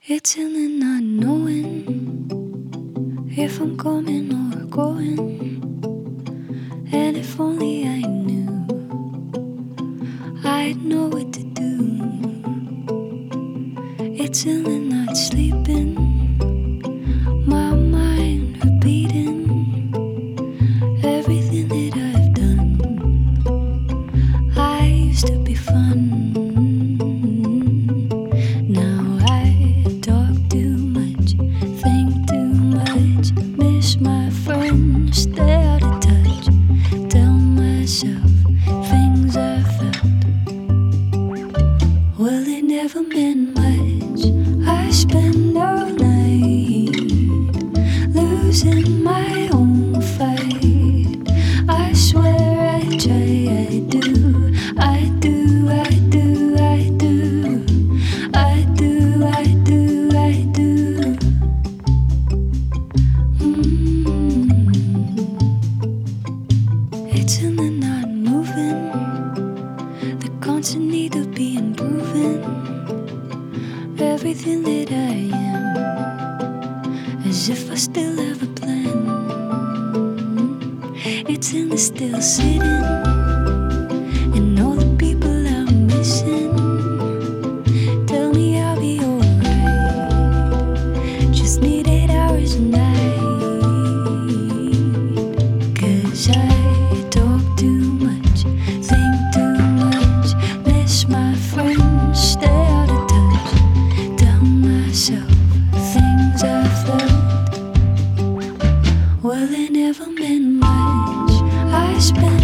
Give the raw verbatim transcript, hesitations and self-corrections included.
It's in the not knowing if I'm coming or going. And if only I knew, I'd know what to do. It's in the not sleeping, my mind repeating everything that I've done. I used to be fun. Now I talk too much, think too much, miss my friends, stay out of touch, tell myself things I felt. Well, it never meant much. I spend all night losing my own fight. I swear I try, I do, I do, I do, I do, I do, I do, I do. Mm. It's in the not moving, the constant need of being proven. Everything that I am, as if I still have a plan. It's in the still sitting, and all the people I'm missing. Tell me I'll be alright, just need eight hours a night. Cause I talk too much, think too much, miss my friends, stay out of touch, tell myself things I felt. Well, it never meant much. I spent